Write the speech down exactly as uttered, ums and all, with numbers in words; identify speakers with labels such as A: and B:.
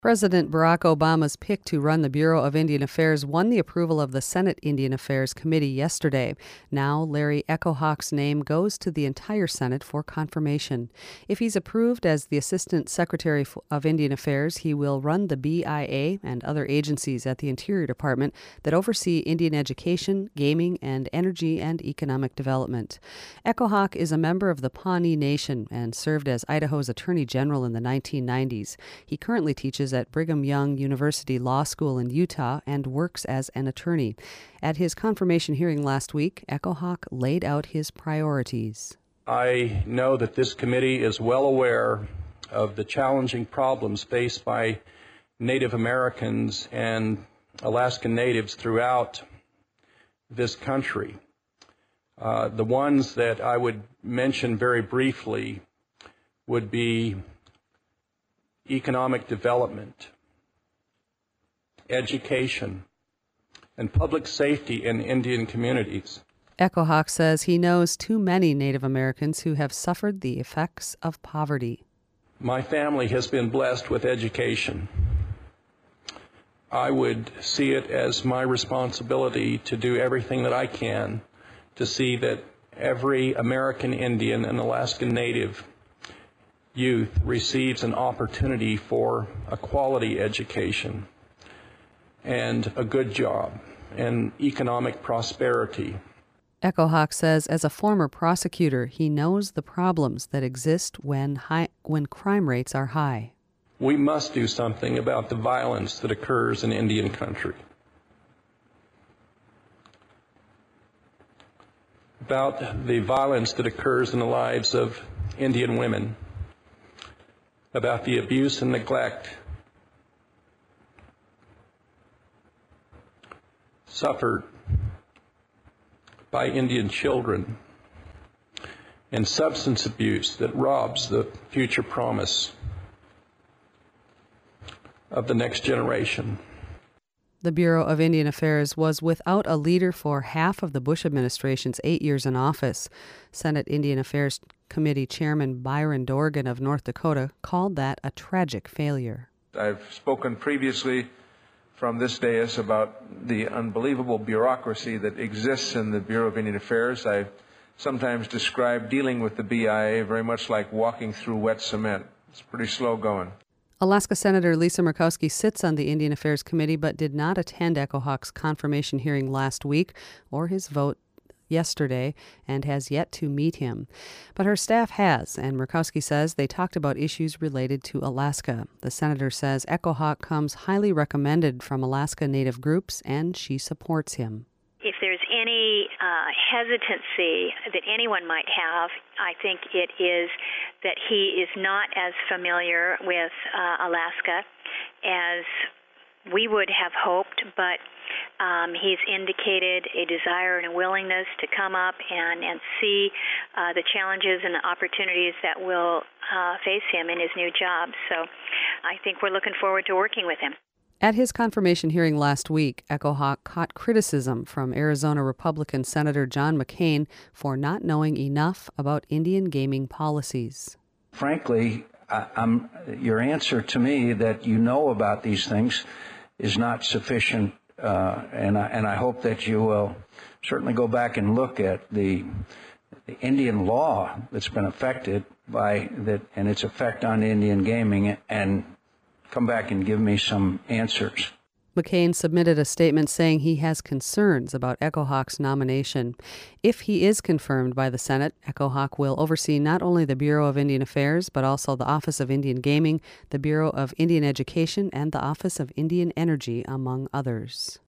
A: President Barack Obama's pick to run the Bureau of Indian Affairs won the approval of the Senate Indian Affairs Committee yesterday. Now, Larry Echohawk's name goes to the entire Senate for confirmation. If he's approved as the Assistant Secretary of Indian Affairs, he will run the B I A and other agencies at the Interior Department that oversee Indian education, gaming, and energy and economic development. Echohawk is a member of the Pawnee Nation and served as Idaho's Attorney General in the nineteen nineties. He currently teaches at Brigham Young University Law School in Utah and works as an attorney. At his confirmation hearing last week, Echohawk laid out his priorities.
B: I know that this committee is well aware of the challenging problems faced by Native Americans and Alaskan Natives throughout this country. Uh, the ones that I would mention very briefly would be economic development, education, and public safety in Indian communities.
A: Echohawk says he knows too many Native Americans who have suffered the effects of poverty.
B: My family has been blessed with education. I would see it as my responsibility to do everything that I can to see that every American Indian and Alaskan Native youth receives an opportunity for a quality education and a good job and economic prosperity.
A: Echohawk says as a former prosecutor, he knows the problems that exist when high, when crime rates are high.
B: We must do something about the violence that occurs in Indian country, about the violence that occurs in the lives of Indian women, about the abuse and neglect suffered by Indian children, and substance abuse that robs the future promise of the next generation.
A: The Bureau of Indian Affairs was without a leader for half of the Bush administration's eight years in office. Senate Indian Affairs Committee Chairman Byron Dorgan of North Dakota called that a tragic failure.
C: I've spoken previously from this dais about the unbelievable bureaucracy that exists in the Bureau of Indian Affairs. I sometimes describe dealing with the B I A very much like walking through wet cement. It's pretty slow going.
A: Alaska Senator Lisa Murkowski sits on the Indian Affairs Committee but did not attend Echohawk's confirmation hearing last week or his vote yesterday and has yet to meet him. But her staff has, and Murkowski says they talked about issues related to Alaska. The senator says Echohawk comes highly recommended from Alaska Native groups and she supports him.
D: If there's any uh, hesitancy that anyone might have, I think it is that he is not as familiar with uh, Alaska as we would have hoped, but um, he's indicated a desire and a willingness to come up and, and see uh, the challenges and the opportunities that will uh, face him in his new job. So I think we're looking forward to working with him.
A: At his confirmation hearing last week, Echohawk caught criticism from Arizona Republican Senator John McCain for not knowing enough about Indian gaming policies.
E: Frankly, I, I'm, your answer to me that you know about these things is not sufficient, uh, and, I, and I hope that you will certainly go back and look at the, the Indian law that's been affected by that and its effect on Indian gaming, and come back and give me some answers.
A: McCain submitted a statement saying he has concerns about Echohawk's nomination. If he is confirmed by the Senate, Echohawk will oversee not only the Bureau of Indian Affairs, but also the Office of Indian Gaming, the Bureau of Indian Education, and the Office of Indian Energy, among others.